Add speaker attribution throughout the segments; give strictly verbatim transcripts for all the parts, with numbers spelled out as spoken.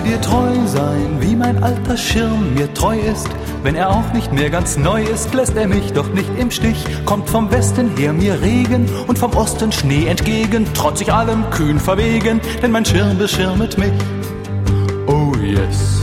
Speaker 1: dir treu sein, wie mein alter Schirm mir treu ist. Wenn er auch nicht mehr ganz neu ist, lässt er mich doch nicht im Stich. Kommt vom Westen her mir Regen und vom Osten Schnee entgegen, trotzig allem kühn verwegen, denn mein Schirm beschirmet mich. Oh yes.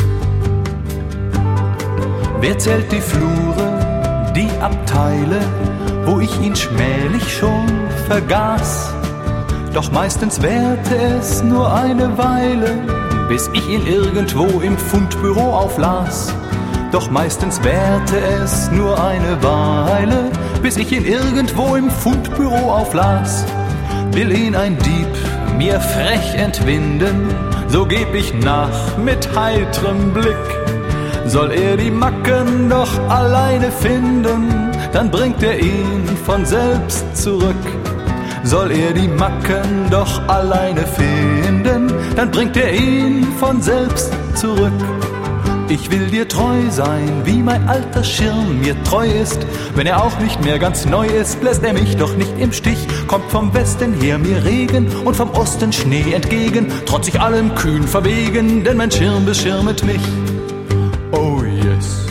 Speaker 1: Wer zählt die Flure, die Abteile, wo ich ihn schmählich schon vergaß? Doch meistens währte es nur eine Weile, bis ich ihn irgendwo im Fundbüro auflas. Doch meistens währte es nur eine Weile, bis ich ihn irgendwo im Fundbüro auflas. Will ihn ein Dieb mir frech entwinden, so geb ich nach mit heitrem Blick. Soll er die Macken doch alleine finden, dann bringt er ihn von selbst zurück. Soll er die Macken doch alleine finden, dann bringt er ihn von selbst zurück. Ich will dir treu sein, wie mein alter Schirm mir treu ist. Wenn er auch nicht mehr ganz neu ist, lässt er mich doch nicht im Stich. Kommt vom Westen her mir Regen und vom Osten Schnee entgegen, trotzig allem kühn verwegen, denn mein Schirm beschirmet mich. Oh yes.